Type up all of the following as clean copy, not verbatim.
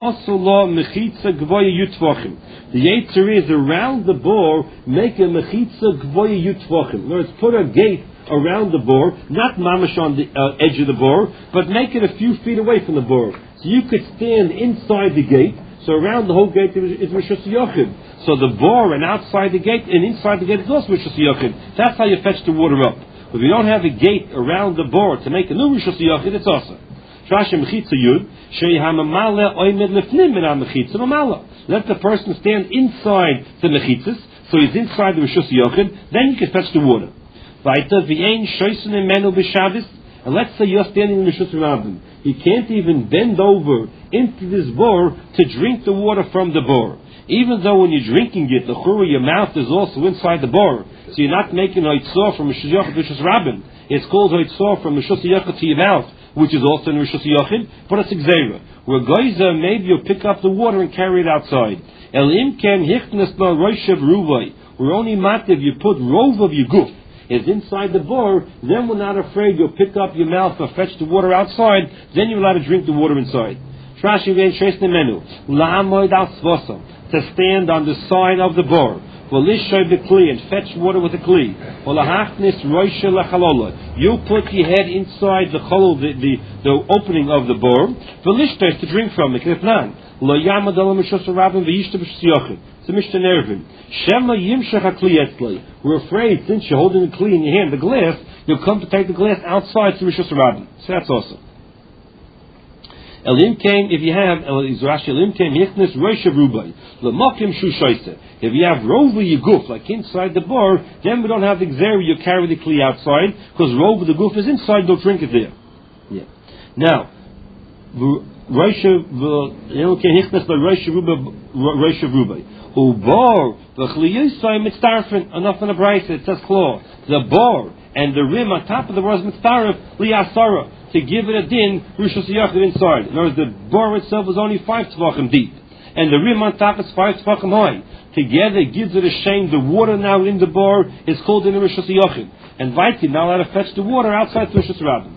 Also, law mechitza gvoya yutvachim. The yetzer is around the bore, make a mechitza gvoya yutvachim. In other words, put a gate around the bore, not mamash on the edge of the bore, but make it a few feet away from the bore. So you could stand inside the gate. So around the whole gate is Rishus Yochid. So the bore and outside the gate and inside the gate is also Rishus Yochid. That's how you fetch the water up. But if you don't have a gate around the bore to make a new Rishus Yochid, it's also. Let the person stand inside the mechitzas, so he's inside the Rishus Yochid, then you can fetch the water. And let's say you're standing in the Rishus Rabbim. You can't even bend over into this bore to drink the water from the bore. Even though when you're drinking it, the chura, your mouth is also inside the bore. So you're not making Hoitzor from Rishus Yochid to Rishus Rabbim. It's called Hoitzor from Rishus Yochid to your mouth, which is also in Rishus Yochid, but it's Xera. Where Goiza, maybe you'll pick up the water and carry it outside. El Imken Hichnes Na Roishav Ruvai. We're only mativ, you put rov of your goof is inside the bore, then we're not afraid you'll pick up your mouth or fetch the water outside, then you're allowed to drink the water inside. To stand on the side of the bore. And fetch water with a kli. You put your head inside the opening of the bore. To drink from it. It's a Mishnah Nervin. We're afraid, since you're holding the kli in your hand, the glass, you'll come to take the glass outside to Rishus Rabbim. So that's also. If you have if you have rova yiguf, like inside the bar, then we don't have the xeri, you carry the kli outside, because rova the guf is inside, don't drink it there. Yeah. Now, enough in the Braisa, it says claw. The bar and the rim on top of the bar is mitzaref liyasara, to give it a din Rishus Yochid inside. In other words, the bar itself is only 5 tefachim deep, and the rim on top is 5 tefachim high. Together it gives it a shame. The water now in the bar is called in the Rishus Yochid, and Vaiti now allowed to fetch the water outside the Rishus Rabbim.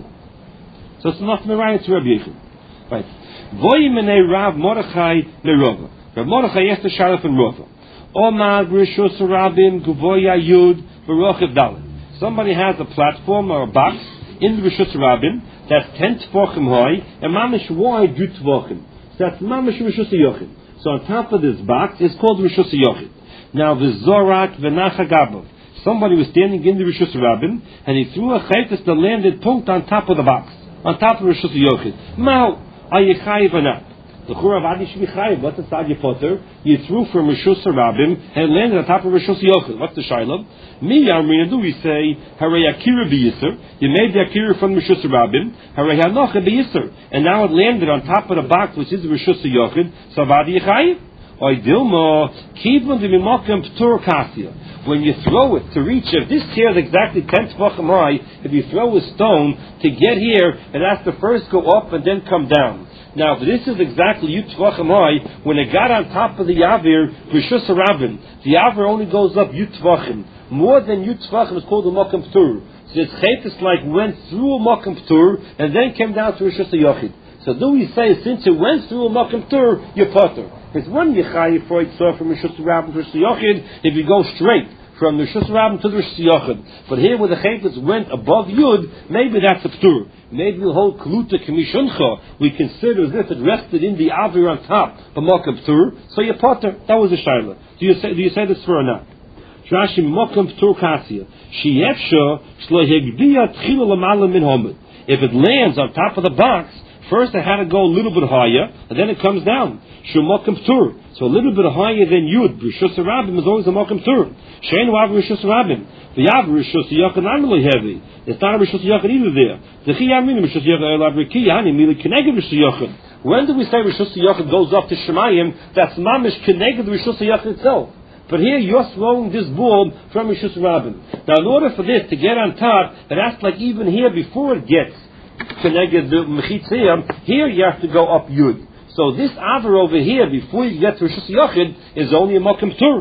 So it's enough merayah to Rabbi Yechon. Right. Voyimenei Rav Mordechai Merova. Rav Mordechai asked the Sharif and Rova. Omar Rishus Rabbim Guvoya Yud Baruch Dalet. Somebody has a platform or a box in the Rishus Rabbim that's 10 tefachim high and mamish wide 2 tefachim. So that's mamish Rishus Yochid. So on top of this box is called Rishus Yochid. Now the Zorak V'Nacha Gabav. Somebody was standing in the Rishus Rabbim and he threw a chaytas that landed punked on top of the box, on top of Rishus Yochid. Now, are you chayiv or not? The Chura Vadi should be chayiv. What's the Sadi Potter? You threw from Rishus Rabbim and landed on top of Rishus Yochid. What's the Shiloh? Mi Yamrina, do we say, Harei Akira B'Yisr? You made the Akira from Rishus Rabbim, Harei Hanocha B'Yisr. And now it landed on top of the box, which is Rishus Yochid. So Vadi Chayiv? Oy Dilma, Kivon D'Mimokim P'tur Kassia. When you throw it to reach, if this chair is exactly 10 tefachim high, if you throw a stone to get here, it has to first go up and then come down. Now, if this is exactly Yud Tvachim high, when it got on top of the Yavir, Rishus Rabbim, the Yavir only goes up Yud Tvachim. More than Yud Tvachim is called a Mokum P'tur. So this chaytas like went through a Mokum P'tur and then came down to Rishus Yochid. So do we say, since it went through a Mokum P'tur, you're potter? It's one Yechayi for it from Rishus Rabbim to Rishus Yochid if you go straight from the Rishus Rabbim to the Rishus Yochid. But here where the chaytas went above Yud, maybe that's a P'tur. Maybe the whole Kluta Kemishuncha we consider as if it rested in the Avir on top, the Mokum P'tur, so you're potter. That was a Shaila. Do you say this for or not? Rashi Mokum P'tur Kassia. Sheyefsha Shlo Hegbiya Tchila L'Mala Min Homed. If it lands on top of the box, first it had to go a little bit higher, and then it comes down. Shumokim P'tur. So a little bit higher than Yud. Rishus Rabbim is always a Mokum P'tur. Shein Wav Rishus Rabbim. The Yav Rishus Yochid not really heavy. It's not a Rishus Yochid either there. The Chiyamin Rishus Yochid Elav Rikiyani Mili Keneged Rishus Yochid. When do we say Rishus Yochid goes up to Shemayim? That's Mamish Keneged Rishus Yochid itself. But here you're throwing this ball from Rishus Rabbim. Now in order for this to get on top, it has to, like even here before it gets Keneged the Mechitziyam, here you have to go up Yud. So this Avar over here, before you get to Rishus Yochid, is only a Mokum P'tur.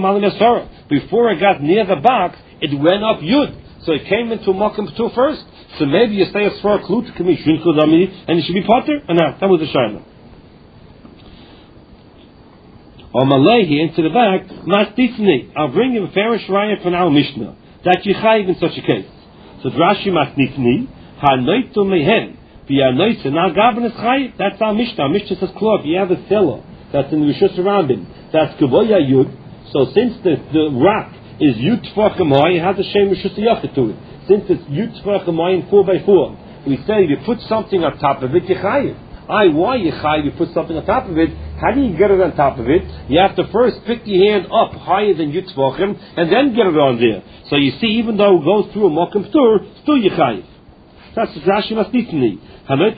Before I got near the box, it went up Yud. So it came into Mokum P'tur first. So maybe you say a svara klut kami shrinkel dami, and you should be potter, and that was the shaila. Or Malay, he into the back, Mastifni, I'll bring you a fairish raya from our Mishnah, that you chayiv in such a case. So Rashi Mastifni, Hanoitu mehen, V'yanoitu, now Gavin is chayiv, that's our Mishnah. Our Mishnah says, Klov, you have a cellar, that's in Rishus Rabin, that's Kavoya Yud, so since the rock is Yud Tfachim Hoi, it has a Shem Rishus Yachid to it. Since it's Yud Tfachim Hoi in 4x4, we say if you put something on top of it, you chayiv. Why you chayiv? You put something on top of it. How do you get it on top of it? You have to first pick your hand up higher than Yud Tvachim and then get it on there. So you see, even though it goes through a mokum ptur, still you chayiv. That's what Rashi must teach me. That's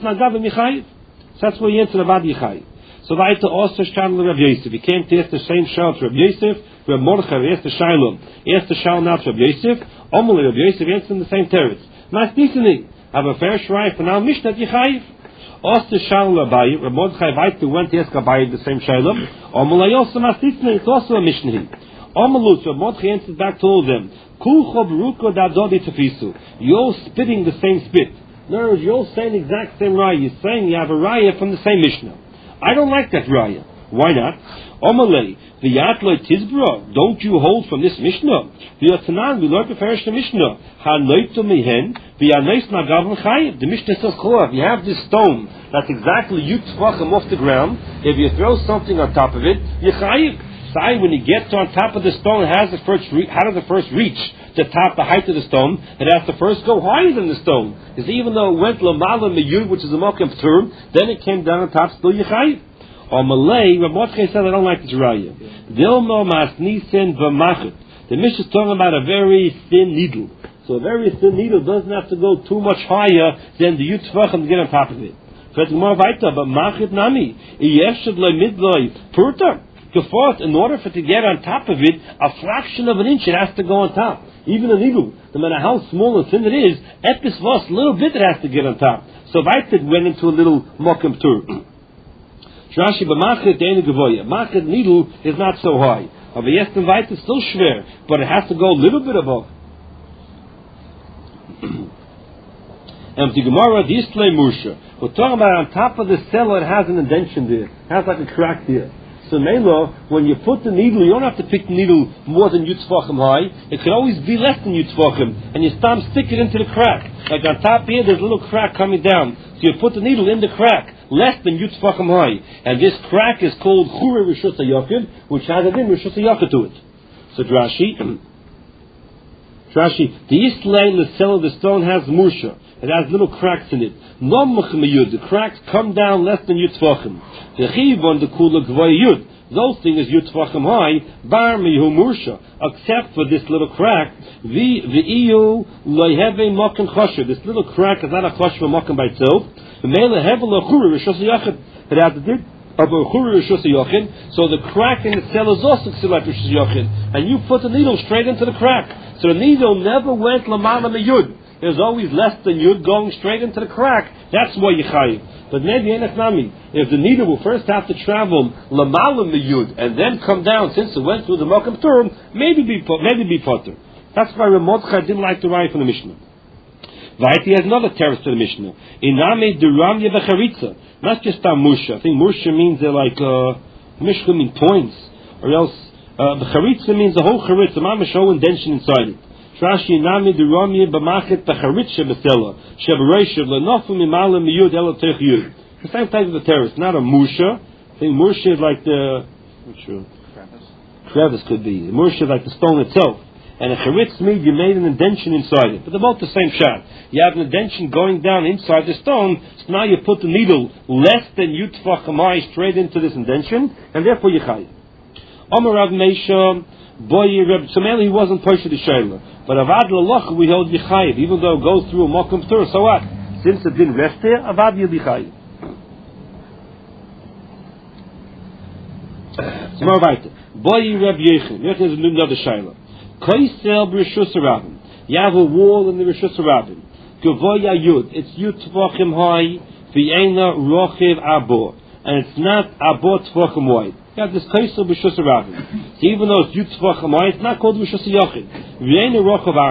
where you answer about Yechayiv. So weiter also Shalom Rav Yosef. He came to ask the same shal to Rav Yosef. Rav Mordechai asked the Shalom. He asked the shal now to Rav Yosef. Omele Rav Yosef answered in the same teretz. Masnichni. Have a fair shrine for now. Mishnah Yechayiv. Asked the Shalom Abayi. Rav Mordechai weiter went to ask Abayi the same Shalom. Omele also Masnichni. It's also a Mishnah. Omelut. Rav Mordechai answered back to all of them. Kulcho Beruko Dadodi Tefisu. You're spitting the same spit. In other words, you're saying the exact same raya. You're saying you have a raya from the same Mishnah. I don't like that raya. Why not? Omalei, the Yatloi Tizbra, don't you hold from this Mishnah? The Yotanan, we learned the first Mishnah. Ha-noitu mehen, the Anais Nagav Chayiv. The Mishnah says, if you have this stone that's exactly Yud Tvachim off the ground, if you throw something on top of it, you Chayiv. Sai, when you get on top of the stone, how does the first reach the top, the height of the stone? It has to first go higher than the stone. Because even though it went lamala meyud, which is a mokem term, then it came down on top, still yichayiv. Or Malay, Rav Mordechai said, I don't like this raya. Dilmo mas nisen v'machet. The Mishnah is talking about a very thin needle. So a very thin needle doesn't have to go too much higher than the yud tvachim to get on top of it. But machet nami, yeshad loy midloy purta. In order for it to get on top of it, a fraction of an inch it has to go on top. Even a needle, no matter how small and thin it is, epis vos, a little bit it has to get on top. So Vaited went into a little mokum tur. Rashi b'machet deine gevoya. Machet needle is not so high. Aber jetzt in Vaited is still schwer, but it has to go a little bit above. And the Gemara, the Islay Mursha, we're talking about on top of the cellar, it has an indentation there. It has like a crack there. So Melo, when you put the needle, you don't have to pick the needle more than Yud Tvachim high. It could always be less than Yud Tvachim, and you stick it into the crack. Like on top here, there's a little crack coming down. So you put the needle in the crack, less than Yud Tvachim high. And this crack is called Chure Rishus HaYachid, which has a din Rishus HaYachid to it. So Rashi, the east lane, the cell of the stone has Mursha. It has little cracks in it. The cracks come down less than Yud Tvachim. The Chivon, the Kula Gvoy Yud. Those things Yud Tvachim high, Bar Mihu Mursha. Except for this little crack, the EU Loyheve Mokken Chosher. This little crack is not a Chosher Mokken by itself. The Mele Hevel Churi Rishos Yachid. It has a did of a Churi Rishos Yachid. So the crack in the cell is also Ksilat Rishos Yachid. And you put the needle straight into the crack. So the needle never went Lamana Meyud. There's always less than Yud going straight into the crack. That's why you chayiv. But maybe Enechnami, if the needle will first have to travel Lamalim the Yud and then come down since it went through the Mokum Turim, maybe be potter. That's why Rav Mordechai didn't like the raya from the Mishnah. Vaiti has another terrace to the Mishnah. Iname Duramya Becharitza. Not just a Mursha. I think Mursha means they're like Mishka mean points. Or else Becharitza means the whole charitza. Mamash whole indention inside it. Rashi nami durami b'machet b'charitza b'sela shebereishav lenofu mimalim miyud elotech yud. The same type of a terrace, not a mursha. I think mursha is like the crevice could be. The mursha is like the stone itself, and a charitz means you made an indention inside it. But they're both the same shot. You have an indention going down inside the stone, so now you put the needle less than Yud Tvachim high straight into this indention, and therefore you chayiv. Omer Rav Meisha. So mainly he wasn't pushed to the Shaila. But Avad Lalach we hold Yechayiv, even though it goes through a Mokum Tur, so what? Since it didn't rest there, Avad Yechayiv. So more about it. Boy Reb Yechon. Yechon is another Shaila. Koisel B'Rishus Rabin. You have a wall in the Rishus Rabin. Gavoya Yud. It's Yud Tvachim high. V'Eina Rochiv Abor. And it's not Abor Tvachim wide. You have this Kaisel B'Rishus Rabin. So even though it's Yud Tvachim high, it's not called Rishus Yachid. V'Eina Rochiv Abor.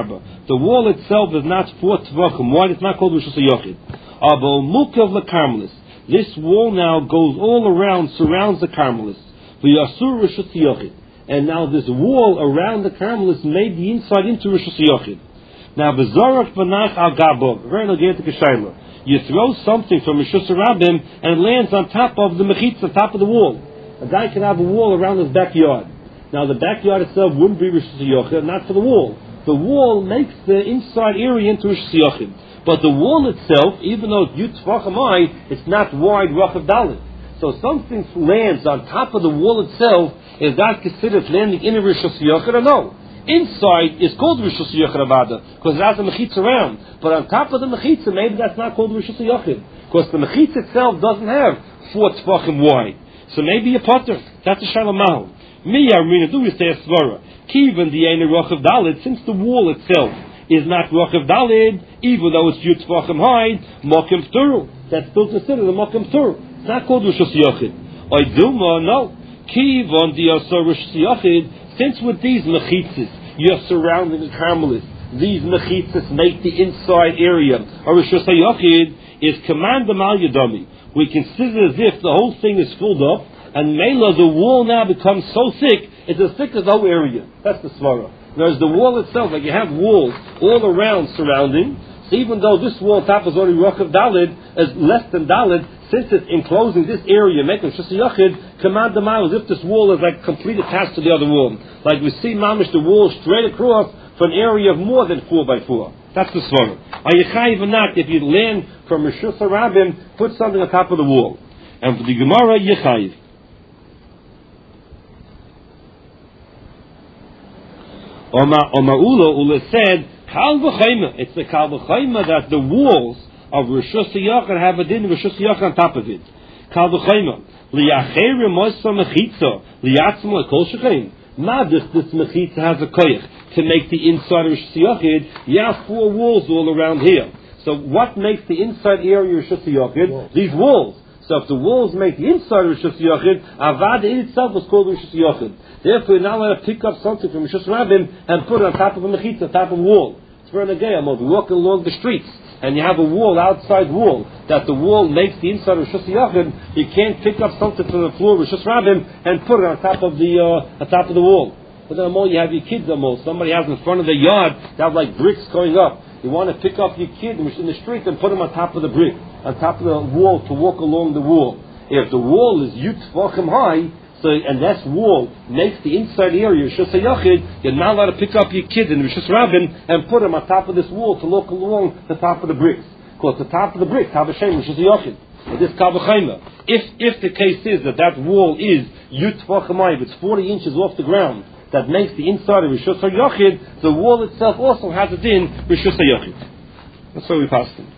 The wall itself is not 4 tvachim wide. It's not called Rishus HaYochid. Abo mukav lekarmelis. This wall now goes all around, surrounds the Carmelis. V'yasur Rishus HaYochid. And now this wall around the Carmelis made the inside into Rishus HaYochid. Now v'zorach v'nach al gabov. Very logetic shayla. You throw something from Rishus HaRabim and it lands on top of the mechitza, on top of the wall. A guy can have a wall around his backyard. Now the backyard itself wouldn't be Rishus HaYochid, not for the wall. The wall makes the inside area into Rishus HaYochid. But the wall itself, even though it's Yutfachamai, it's not wide, Rachav Dalit. So something lands on top of the wall itself, is that considered landing in a Rishus HaYochid or no? Inside is called Rishus HaYochid Avada, because it has a mechitza around. But on top of the mechitza, maybe that's not called Rishus HaYochid, because the mechitza itself doesn't have 4 tefachim wide. So maybe a potter. That's a Shalom. Me Armina do is say a svara. Kivan the Aina Rachav Dalit, since the wall itself is not Rachav Dalit, even though it's Yutfachim high, Mokim Turu. That's still considered a Mokim Turu. It's not called Rishus HaYochid. Oiduma, no. Kivan the Asar Rishus HaYochid, since with these mechitzas, you're surrounding the Carmelis, these mechitzas make the inside area of Rishus HaYochid, is command Mal Yadami. We consider as if the whole thing is filled up, and Mela, the wall now becomes so thick, it's as thick as the whole area. That's the svara. Whereas the wall itself, like you have walls all around surrounding, so even though this wall top is already Rachav Dalid, is less than Dalid, since it's enclosing this area, making Rishus HaYochid, command the mile as if this wall is like completely attached to the other wall. Like we see mamish the wall straight across for an area of more than 4 by 4. That's the svara. Are you chayiv or not if you land from Rishus HaRabim, put something on top of the wall? And for the Gemara, you chayiv. Ula said, Kal v'chayma. It's the Kal v'chayma that the walls of Rishus HaYochid have a din of Rishus HaYochid on top of it. Kal v'chayma. Li'acherim moisa mechitza. Li'atzim l'kol shechein. Not this mechitza has a koyach to make the inside of Rishus HaYochid. You have 4 walls all around here. So what makes the inside area of Rishus HaYochid? These walls. So if the walls make the inside of Rishus HaYochid, Avad in itself was called Rishus HaYochid. Therefore, you're not allowed to pick up something from Rishus HaRabim and put it on top of a mechitza, on top of a wall. It's for an agay. We're walking along the streets, and you have a wall, outside wall, that the wall makes the inside of Rishus HaYochid. You can't pick up something from the floor of Rishus HaRabim and put it on top of the wall. But then you have your kids almost. Somebody has in front of the yard, they have like bricks going up. You want to pick up your kid in the street and put him on top of the brick, on top of the wall to walk along the wall. If the wall is Yutfachim high, so and that wall makes the inside area of Rishus HaYochid, you're not allowed to pick up your kid in Rishus HaRabim and put him on top of this wall to walk along the top of the bricks. Because the top of the bricks have a shame Rishus HaYochid. This Kavachayma. If the case is that wall is Yutfachim high, if it's 40 inches off the ground, that makes the inside of Rishus HaYochid, the wall itself also has it in Rishus HaYochid. That's why we passed it.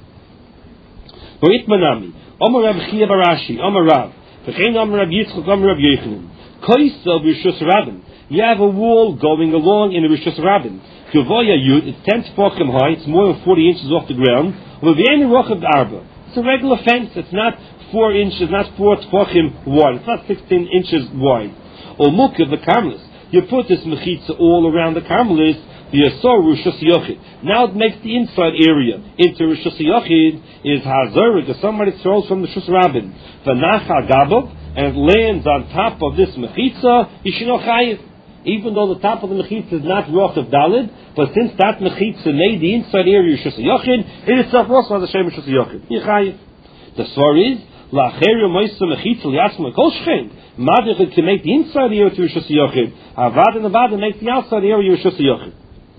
Manami, Omer Rav Chia Barashi, Omer Rav, V'chein Omer Rav Yitzchak, Omer Rav Yechanan. Koisel Rishus HaRabim. You have a wall going along in the Rishus HaRabim. Gavoya Yud, it's 10 tefachim high, it's more than 40 inches off the ground. V've'en Rachav Arba. It's a regular fence, it's not 4 inches, not 4 tefachim wide, it's not 16 inches wide. Or Mukah, the Carmelis. You put this mechitza all around the Carmelis, the Asor Rishus HaYochid. Now it makes the inside area into Rishus HaYochid is Hazor, because somebody throws from the Rishus HaRabim. V'nach HaGabov, and it lands on top of this mechitza, Yishino Chayiv. Even though the top of the mechitza is not Rachav Dalid, but since that mechitza made the inside area Rishus HaYochid, it itself also has a Shem Rishus HaYochid. Yichayiv. The story is, La'acheru Moisa Mechitza Li'atzim L'kol Shechein. Madich can make the inside area to Rishus HaYochid. Avad and Avad makes the outside area Rishus HaYochid.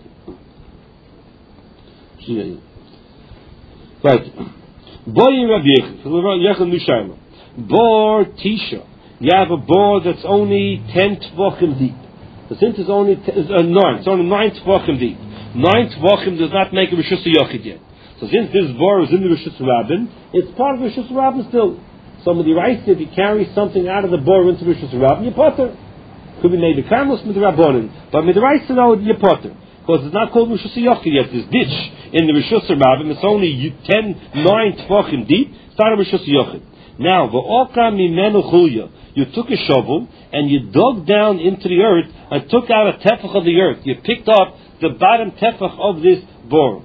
Right. Boy Rav Yechon Nushayma. Bor Tisha. You have a bor that's only 10 tvachim deep. So since it's only 9, it's only 9 tvachim deep. 9 tvachim does not make a Rishus HaYochid yet. So since this bor is in the Rishus HaRabim, it's part of Rishus HaRabim still. Somebody writes if you carry something out of the bor into Rishus HaRabim, you potter. Could be made a Karmelis Midrabanan, but Midrabanan know you potter. Because it's not called Rishus HaYochid yet. This ditch in the Rishus HaRabim, it's only 9 tefachim deep, it's not a Rishus HaYochid. Now, v'okra mimenu chulya. You took a shovel and you dug down into the earth and took out a tefach of the earth. You picked up the bottom tefach of this bor.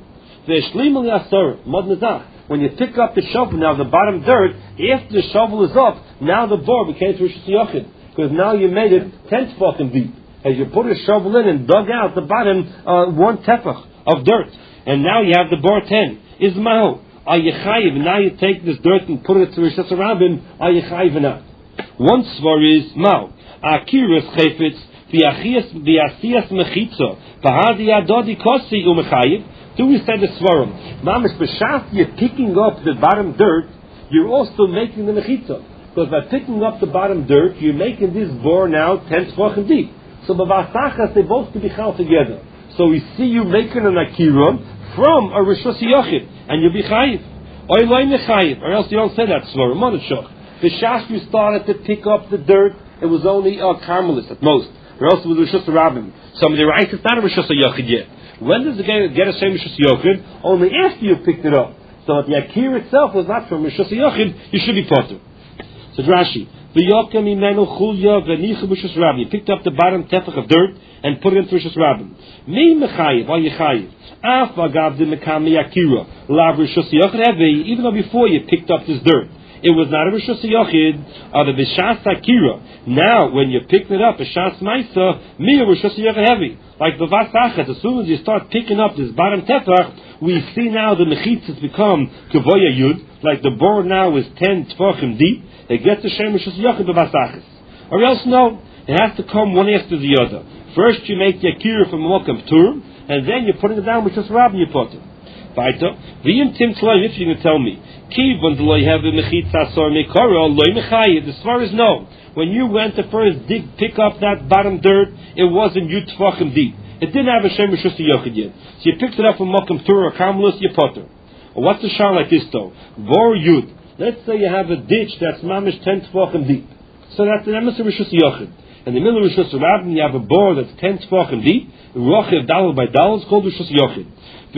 When you pick up the shovel, now the bottom dirt, after the shovel is up, now the bor became Rishus Yochid, because now you made it 10 tefachim deep. As you put a shovel in and dug out the bottom 1 tefach of dirt, and now you have the bor 10. Is mahu? Are you chayiv? Now you take this dirt and put it to Rishus Rabbim. Are you chayiv or not? One svar is mahu. Akiras chayfetz v'asiyas mechitza v'hadi adodi kosi umechayiv. Do we say the svarim? Mamish b'shaf, you're picking up the bottom dirt, you're also making the mechitza. Because by picking up the bottom dirt, you're making this bor now 10 tefachim deep. So b'vasachas, they both to be chal together. So we see you making an akira from a Rishus Yochid, and you'll be chayiv. Or else you don't say that svarim. Monotchoch. B'shaf, you started to pick up the dirt, it was only a carmelist at most. Or else it was Rishus Rabbim. Somebody writes it's not a Rishus Yochid yet. When does the guy get a shem Rishus Yochid? Only after you picked it up. So if the akir itself was not from Rishus Yochid, you should be potter. So Rashi, you picked up the bottom tefach of dirt and put it into Rishus Rabbim. Me mechayiv, are you chayiv? Even though before you picked up this dirt, it was not a Rishus Yochid, the B'shas Akira. Now, when you picked it up, B'shas Maisa, me a Rishus Yochid heavy. Like the Vasachas, as soon as you start picking up this bottom tefach, we see now the mechitzas become Kevoya Yud, like the bor now is 10 tefachim deep, it gets the Shem Rishus Yochid B'Vasachas. Or else no, it has to come one after the other. First you make the Akira from Mokam Tur, and then you're putting it down with just Rabbi you put it. Weiter, if you can tell me, the svar is no. When you went to first pick up that bottom dirt, it wasn't Yud Tfachim deep. It didn't have a Shem Rishus Yochid yet. So you picked it up from Mokum Tur or Karmelis, you potter. Or what's the shah like this though? Vor Yud. Let's say you have a ditch that's mamish 10 Tfachim deep. So that's the Emes Rishus Yochid. In the middle of Rishus Rabbim, you have a bore that's 10 Tfachim deep. Rochev Dalal by Dalal is called Rishus Yochid.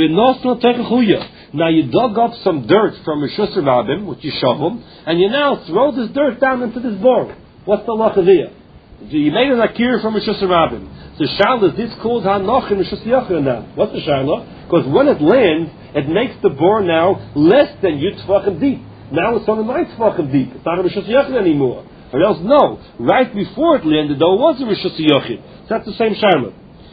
Now you dug up some dirt from Rishus Rabbim, which you shovel, and you now throw this dirt down into this bore. What's the lacha there? You made an akir from Rishus Rabbim. So shal is this called hanoch in Rishus Yochid now? What's the shayla? Because when it lands, it makes the bore now less than Yud Tfachim deep. Now it's only 9 Tfachim deep. It's not a Rishus Yochid anymore. Or else no, right before it landed though it was a Rishus Yochid. So that's the same shayla.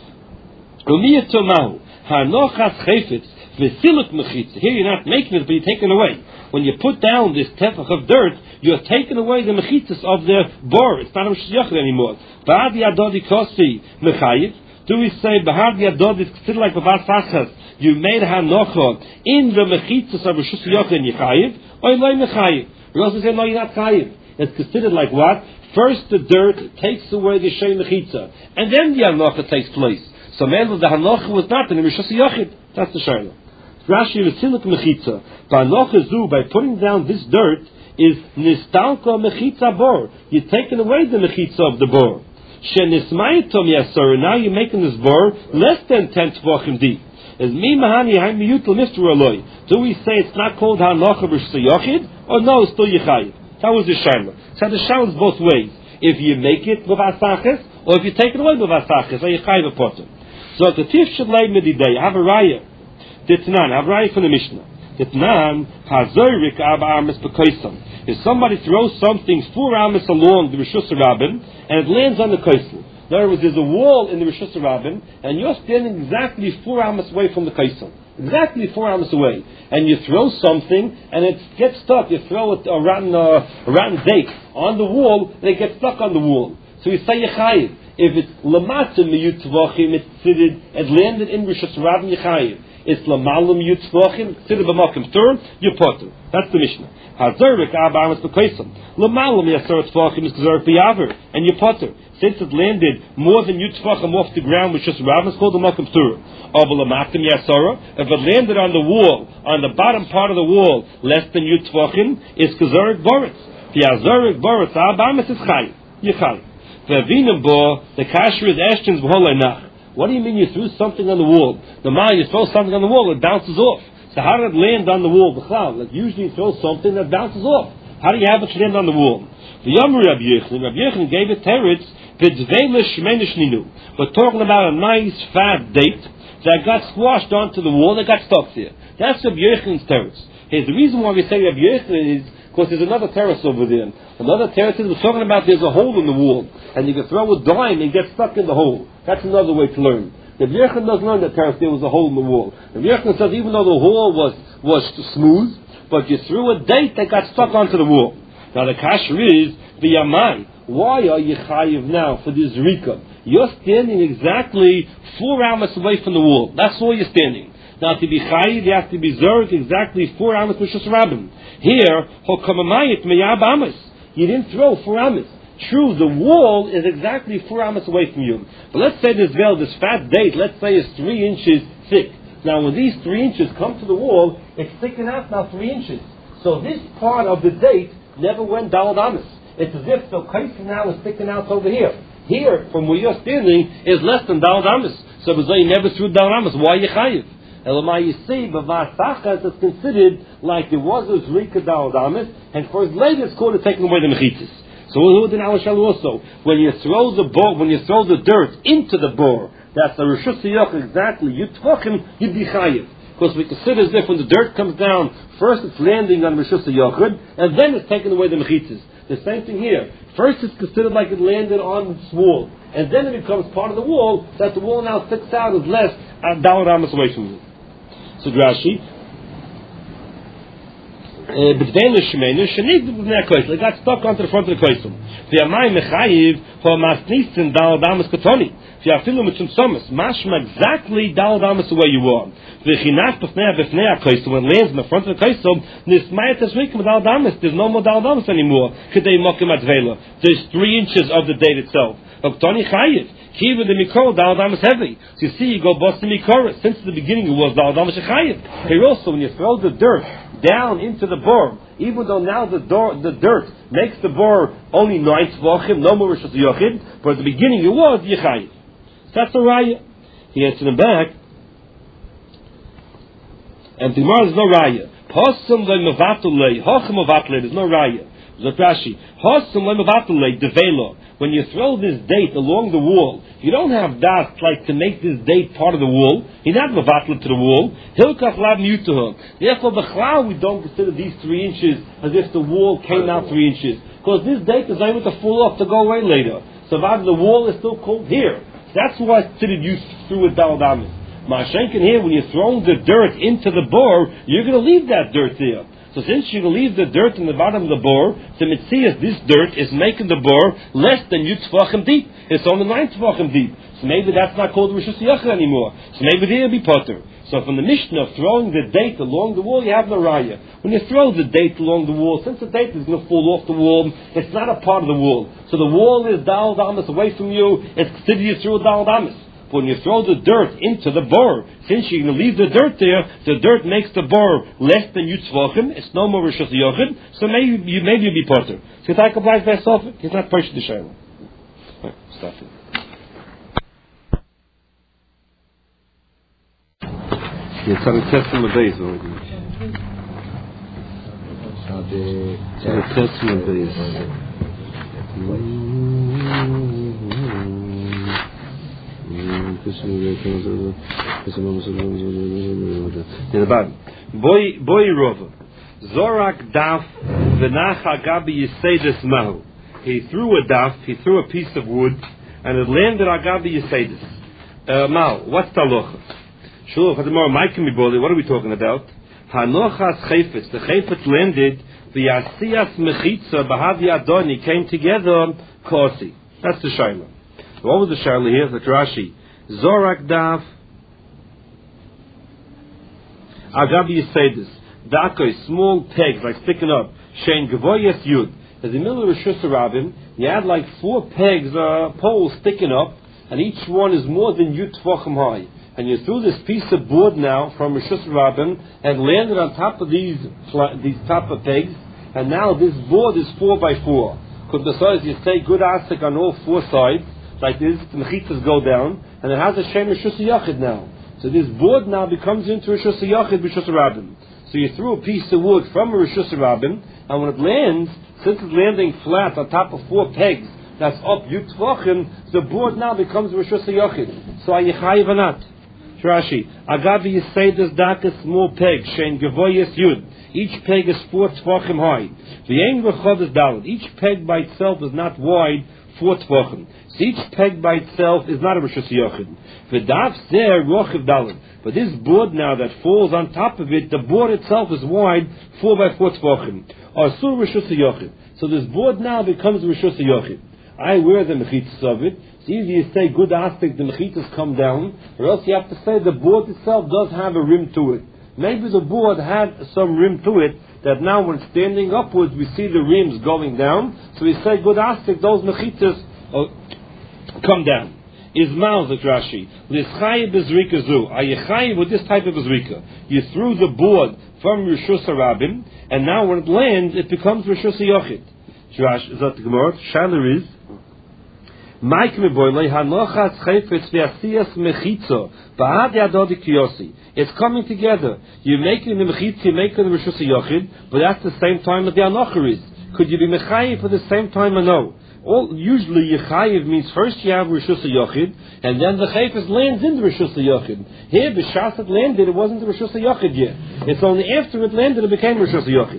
Umiyat tomahu hanochas chayfetz. Here you're not making it, but you're taking away. When you put down this tefach of dirt, you're taking away the mechitzas of the bor. It's not a Rishus Yochid anymore. Ba'adi adodi kosi mechayiv. Do we say ba'adi adodi is considered like b'vasachas? You made hanocha in the mechitzas of Rishus Yochid and Yechayiv, or loy mechayiv. We also say no, you're not chayiv. It's considered like what? First the dirt takes away the shem mechitza, and then the hanocha takes place. So man, the hanocha was not in the Rishus Yochid. That's the shayla. Rashi v'silik mechitza. By putting down this dirt is nistalka mechitza bor. You're taking away the mechitza of the bor. Shenismayitom yasor. Now you're making this bor less than 10 tefachim deep. As mi mahani haymiyut l'mifter aloi. Do we say it's not called hanocha b'Rishus Yochid, or no, it's still yechayiv? That was the shayla. So the shayla is both ways. If you make it b'vasachas, or if you take it away b'vasachas, are yechayiv a potter. So the tif should lay mididei. Have a raya. Ditnan, have right from the Mishnah. Ditnan, hazorik ab amis bekoisam. If somebody throws something 4 amis along the Rishus Rabbim, and it lands on the koisel. In other words, there's a wall in the Rishus Rabbim, and you're standing exactly 4 amis away from the koisel. Exactly 4 amis away. And you throw something, and it gets stuck. You throw a rotten date on the wall, and it gets stuck on the wall. So you say yechayiv. If it's lamatim miyut tvachim, it landed in Rishus Rabbim yechayiv. It's lamalim yud tvachim, considered b'makim tur, you potter. That's the Mishnah. Hazorik abamas b'kaisam. Lamalim yasar tvachim is gazar b'yaver, and you potter. Since it landed more than yud tvachim off the ground, which is Rabbim, it's called the makim tur. Lamatim yasara. If it landed on the wall, on the bottom part of the wall, less than yud tvachim, it's gazarik boritz. V'yazarik boritz abamas is chay. Yechay. V'avinim bo, the kasher is eshtins b'holay nach. What do you mean you threw something on the wall? The man, you throw something on the wall, it bounces off. So how did it land on the wall? Like usually you throw something that bounces off. How do you have it land on the wall? The Yom Rabbi Yochanan gave it teretz, but talking about a nice fat date, that got squashed onto the wall that got stuck there. That's Rabbi Yochanan's terrace. Here's the reason why we say Rabbi Yochanan is because there's another terrace over there. Another terrace is we're talking about there's a hole in the wall, and you can throw a dime and get stuck in the hole. That's another way to learn. Rabbi Yochanan doesn't learn that terrace there was a hole in the wall. Rabbi Yochanan says even though the wall was smooth, but you threw a date that got stuck onto the wall. Now the kasher is the Yamai. Why are you chayiv now for this rika? You're standing exactly 4 amas away from the wall. That's all you're standing. Now to be chayiv, you have to be zerg exactly 4 amas mishus rabbim. Here, hokamamayit meyab amas. You didn't throw 4 amas. True, the wall is exactly 4 amas away from you. But let's say this fat date, let's say is 3 inches thick. Now when these 3 inches come to the wall, it's sticking out now 3 inches. So this part of the date never went daled amas. It's as if the kaisa now is sticking out over here. Here, from where you're standing, is less than daled amas. So you never threw daled amas. Why are you chayiv? Elamai, you see, Bavasachas is considered like there was a zrika daled amas, and for his later it's called taking away the mechitzas. So who did our shal also? When you throw the dirt into the bore, that's the Rishus Yochid exactly. You tvachim, you'd be chayiv. Because we consider as if when the dirt comes down, first it's landing on Rishus Yochid, and then it's taking away the mechitzas. The same thing here. First it's considered like it landed on its wall, and then it becomes part of the wall, that the wall now sticks out as less daled amas away from you. So Rashi, it got stuck onto the front of the koisel. The Yamai mechayiv ho masnisin daled amas katoni. The afilu mitzum somas mashma exactly daled amas the way you are. The chinach b'fnei koisel when it lands in the front of the koisel nismayat tasrikim daled amas. There's no more daled amas anymore. Kedei mokim atvela. There's 3 inches of the date itself. Katoni chayiv. Kiva the mikor daled amas heavy. So you see, you go bust the mikor. Since the beginning it was daled amas chayiv. Here also, when you throw the dirt down into the bore, even though now the dirt makes the bore only 9 tvachim, no more Rishus Yochid, but at the beginning it was Yechayiv. So that's the raya. He answered him back, and the Gemara is no raya. Posum le mevatulei, hochem mevatulei, there's no raya. Zot Rashi, hosum le mevatulei develo. When you throw this date along the wall, you don't have that like to make this date part of the wall. You're not mevatl to the wall. Hilkach lab mutuhum. Therefore, b'chlal we don't consider these 3 inches as if the wall came out 3 inches, because this date is able to fall off to go away later. So the wall is still called here. That's why it's considered you threw a daled amas. Ma'ashenkin here, when you're throwing the dirt into the bore, you're going to leave that dirt there. So since you leave the dirt in the bottom of the bore, the mitzias, this dirt is making the bore less than you tvachim deep. It's only 9 tvachim deep. So maybe that's not called Rishus Yochid anymore. So maybe there will be potter. So from the Mishnah of throwing the date along the wall, you have no raya. When you throw the date along the wall, since the date is going to fall off the wall, it's not a part of the wall. So the wall is daled amas away from you. It's considered you threw a daled amas. But when you throw the dirt into the bore, since you're going to leave the dirt there, the dirt makes the bore less than you tzvachim. It's no more Rishus Yochid. So maybe you'll be potter. So if I comply by yourself, he's not pushing the shayla. Stop it. You're trying to test him a base already. Test him a base. In the bottom, boy rova, zorak daf v'nacha gabi yisedus mahu. He threw a daf, he threw a piece of wood, and it landed agabi yisedus. Mahu, what's the halacha? Sure, what are we talking about? Hanochas chayfetz. The chayfetz landed. The asiyas mechitza b'havi adoni came together. Kosi. That's the shayla. What was the shayla here? The Rashi. Zorak daf. Agabi yisedus. Dakoi, small pegs like sticking up. Shein gavoyes yud. As in the middle of Rishus Rabbim, you had like 4 pegs, poles sticking up, and each one is more than yud tvachim high. And you threw this piece of board now from Rishus Rabbim and landed on top of these top of pegs, and now this board is 4 by 4. Because besides you say good asik on all 4 sides, like this, the mechitzas go down, and it has a shem Rishus Yochid now. So this board now becomes into Rishus Yochid, Rishus Rabbim. So you threw a piece of wood from a Rishus Rabbim, and when it lands, since it's landing flat on top of 4 pegs, that's up yud tvachim, the board now becomes Rishus Yochid. So are you chayiv or not? Rashi, Agabi Yiseidas Dakas small peg, Shein Gevoyes Yud. Each peg is 4 tvachim high. V'yein v'chodes daled. Each peg by itself is not wide 4 tvachim. So each peg by itself is not a Rishus Yochid. V'dav zer rochiv daled. But this board now that falls on top of it, the board itself is wide 4 by 4 tvachim. Asur Rishus Yochid. So this board now becomes Rishus Yochid. I wear the mechitzas of it. It's easy to say good aspect, the mechitzas come down, or else you have to say the board itself does have a rim to it. Maybe the board had some rim to it, that now when standing upwards we see the rims going down, so we say good aspect, those mechitzas come down. Ismail the Rashi, L'schayi bezrika zu, ayechayi with this type of bezrika. You threw the board from Rishus HaRabim, and now when it lands, it becomes Rishus HaYochid. Rashi, is that the Gemara? Shaila is, it's coming together. You're making the mechitza, you're making the Rishus HaYochid, but that's the same time that the Anocha is. Could you be mechayiv for the same time or no? Usually yechayiv means first you have Rishus HaYochid, and then the chayfetz lands in the Rishus HaYochid. Here, b'shas it landed, it wasn't the Rishus HaYochid yet. It's only after it landed it became Rishus HaYochid.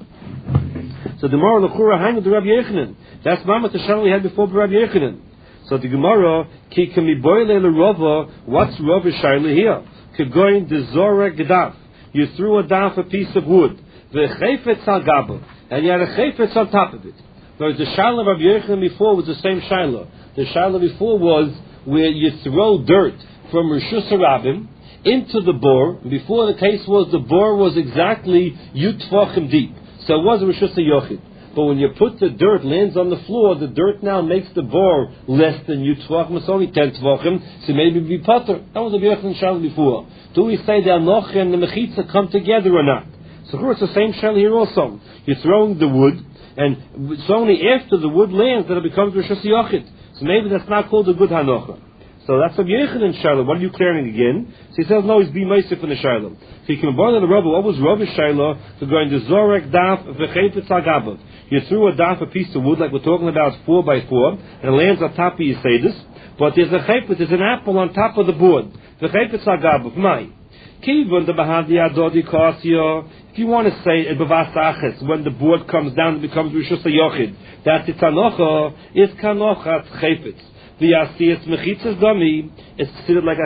So the Gemara L'chura hang with the Rabbi Yechanan. That's Mama Tashal we had before Rabbi Yechanan. So the Gemara, ki kamiboyle l'rova, what's Rova Shaila here? Kegoin de zora gedaf. You threw a daf, a piece of wood. V'chayfetz al gabo. And you had a chayfetz on top of it. Whereas the Shaila of Rabbi Yechanan before was the same Shaila. The Shaila before was where you throw dirt from Rishus HaRabim into the bore. Before the case was the bore was exactly Yutfachim deep. So it was a Rishus HaYochid. But when you put the dirt, lands on the floor, the dirt now makes the bore less than Yutvachim. It's only 10 tvachim, so maybe it'd be potter. That was the B'yachim Shal before. Do we say the Anoch and the Mechitza come together or not? So it's the same Shal here also. You're throwing the wood, and it's only after the wood lands that it becomes Rishus HaYochid. So maybe that's not called a good Hanocha. So that's a Yechid in Shiloh. What are you clearing again? So he says, no, he's being Meisif in the Shiloh. So he can borrow the Rebbe. What was Rebbe Shiloh? To go into Zorek Daf V'chayfetz Agabav. You threw a daf, a piece of wood, like we're talking about, 4 by 4, and it lands on top of your sedus. But there's a chayfetz, there's an apple on top of the board. V'chayfetz Agabav. Mai. Kivon the Bahadi Adodi Kasio. If you want to say Bavas Aches, when the board comes down, it becomes Rishus HaYochid. That's its Anocha. It's Kanochat Chayfetz. The Asiyas Mechitzas Dami is considered like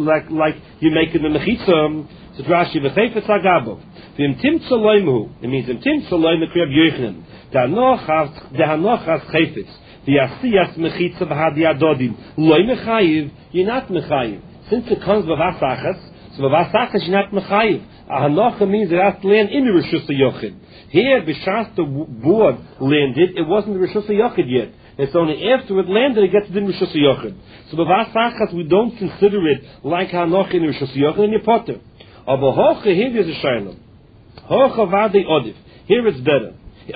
you're making the Mechitzah. So Rashi V'chayfetz Agabav. V'im Timtza Loimu. It means Im Timtza Loimu Kriyab Yechanan. The Hanochas Chayfetz. The Asiyas Mechitza B'hadi Adodim. Loi Mechayiv. You're not Mechayiv. Since it comes Bavas Achas, so Bavas Achas you're not Mechayiv. A Hanocha means it has to land in the Rishus HaYochid. Here, B'shas the board landed, it wasn't the Rishus HaYochid yet. It's only after it landed it gets to the Rishus HaYochid. So Bavas Achas we don't consider it like Hanocha in the Rishus HaYochid in your potter. Aber Hocha here is a Shaila. Hocha Vadi Odif. Here it's better.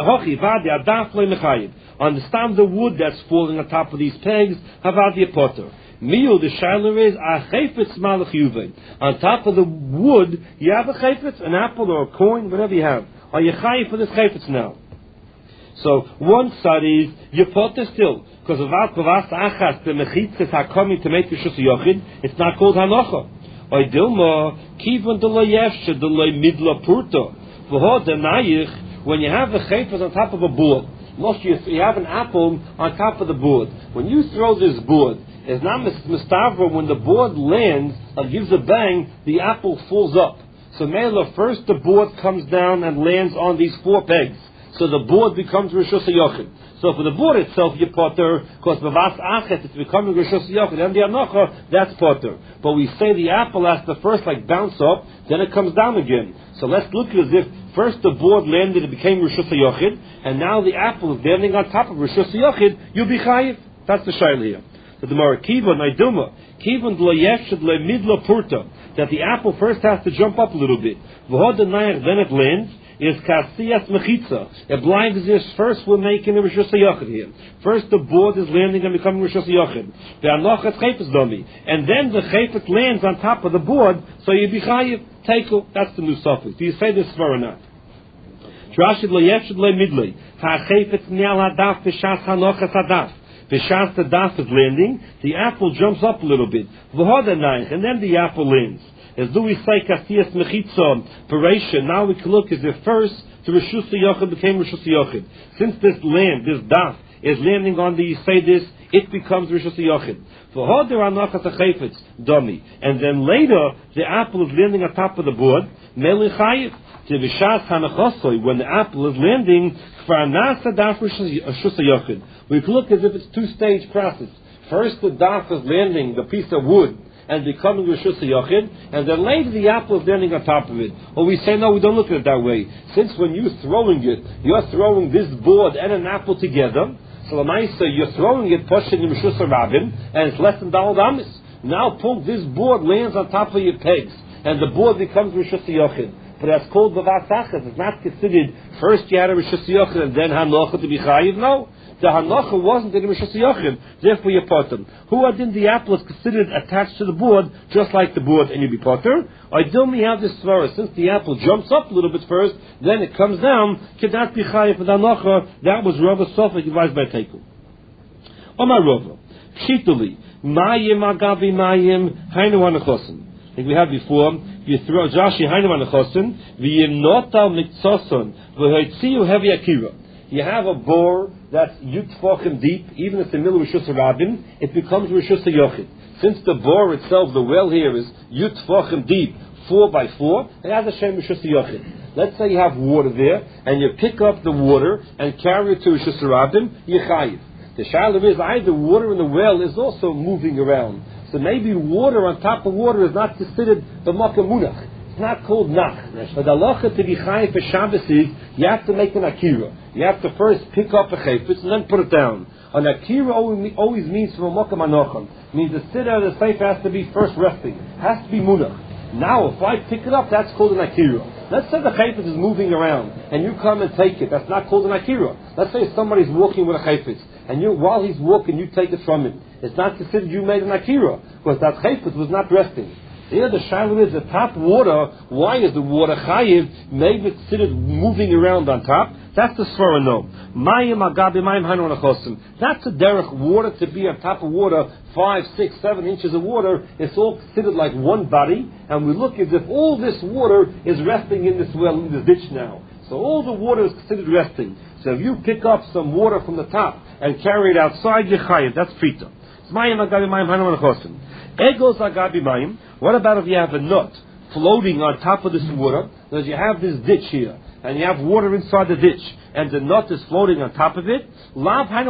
Understand the wood that's falling on top of these pegs. Havadi potter. Miu the shiler is a chayfetz malach yuvein. On top of the wood, you have a chayfetz, an apple or a coin, whatever you have. Are you chayiv for this chayfetz now? So one side is you potter still, because of avas achas the mechitzes are coming to make the Rishus HaYochid. It's not called hanocha. Oy dilma kivon de lo yefshe de lo midla purta v'ho denayich. When you have the chayfetz on top of a board, you have an apple on top of the board. When you throw this board, it's not mistavra. When the board lands and gives a bang, the apple falls up. So Mela, first the board comes down and lands on these 4 pegs. So the board becomes Rishus HaYochid. So for the board itself, you potter, because Bavas Achet, it's becoming Rishus HaYochid. And the Anocha, that's potter. But we say the apple has to first bounce up, then it comes down again. So let's look as if first the board landed, it became Rishus HaYochid, and now the apple is landing on top of Rishus HaYochid, you'll be chayiv. That's the shaila here. So the Mara Kiva Naiduma, Kiva D'lo Yeshad Le Midla Purta, that the apple first has to jump up a little bit. Then it lands. Is Kasiyas Mechitza. It blinds this. First we're making a Rishus HaYochid here. First the board is landing and becoming Rishus HaYochid. The Anochat Chayfetz Domi. And then the Chayfetz lands on top of the board, so you be chayiv. Teiku. That's the new suffix. Do you say this for or not? Rashid Lo Yeshad Le Midlei. Ha Chayfetz Nial Hadaf B'shas Hanochat Hadaf. V'shas the daf is landing, the apple jumps up a little bit. V'hodanayich, and then the apple lands. As do we say kasiyas mechitza paration? Now we can look as if first the Rishus Yochid became Rishus Yochid. Since this land, this daf, is landing on the Yisaidis, it becomes Rishus Yochid. V'hoder anachas hachayfetz dummy, and then later the apple is landing on top of the board. Meli chayiv to v'shas hanachosoi, when the apple is landing, kvar nasa daf Rishus Yochid. We can look as if it's two-stage process. First the daf is landing, the piece of wood, and becoming Rishus Yochid, and then later the apple is landing on top of it. Or we say, no, we don't look at it that way. Since when you're throwing it, you're throwing this board and an apple together, so Lamaisa, you're throwing it, pushing in Rishus Rabin, and it's less than Dalad Amis. Now, this board lands on top of your pegs, and the board becomes Rishus Yochid. But that's called B'vat Tachas. It's not considered first you had a Rishus Yochid and then Hanocha to be Chayiv. No. The Hanocha wasn't in Rishus Yochid. Therefore you potter. Who adin the apple is considered attached to the board, just like the board, and you be potter. I don't have this svara. Since the apple jumps up a little bit first, then it comes down, cannot be Chayiv for the Hanocha. That was Rava Sofik advised by Teiku. Omar Rava. Pshituli. Mayim agavi mayim hainu anachosim. I think we had before, you throw Joshi Hainu Anachosin, V'yimnotal Miktsoson, V'hoitziu Hevi Akira. You have a bore that's Yutfochim deep, even if the middle of Rishus Rabin, it becomes Rishus Yochid. Since the bore itself, the well here is Yutfochim deep, 4 by 4, it has a Shem Rishus Yochid. Let's say you have water there, and you pick up the water and carry it to Rishus Rabin, Yechayiv. The shalom is either water in the well is also moving around. So maybe water on top of water is not considered the Makkah Munach. It's not called Nach. But the halacha to be chayiv for Shabbos is you have to make an akira. You have to first pick up a chayfetz and then put it down. An akira always means from a Makkah Manochem. Means the sitter of the sefer has to be first resting. Has to be Munach. Now, if I pick it up, that's called an akira. Let's say the chayfetz is moving around and you come and take it. That's not called an akira. Let's say somebody's walking with a chayfetz and while he's walking, you take it from him. It's not considered you made an akira because that chayfetz was not resting. Here the shaila is the top water. Why is the water chayiv? Maybe considered moving around on top. That's the svara no. Mayim agabi mayim hainu anachosim. That's a derech water to be on top of water, 5, 6, 7 inches of water. It's all considered like one body, and we look as if all this water is resting in this well, in this ditch now. So all the water is considered resting. So if you pick up some water from the top and carry it outside, you're chayiv. That's pita. Mayim agabi mayim hainu anachosim. Egos agabi mayim. What about if you have a nut floating on top of this water? Because you have this ditch here, and you have water inside the ditch, and the nut is floating on top of it. Lav hainu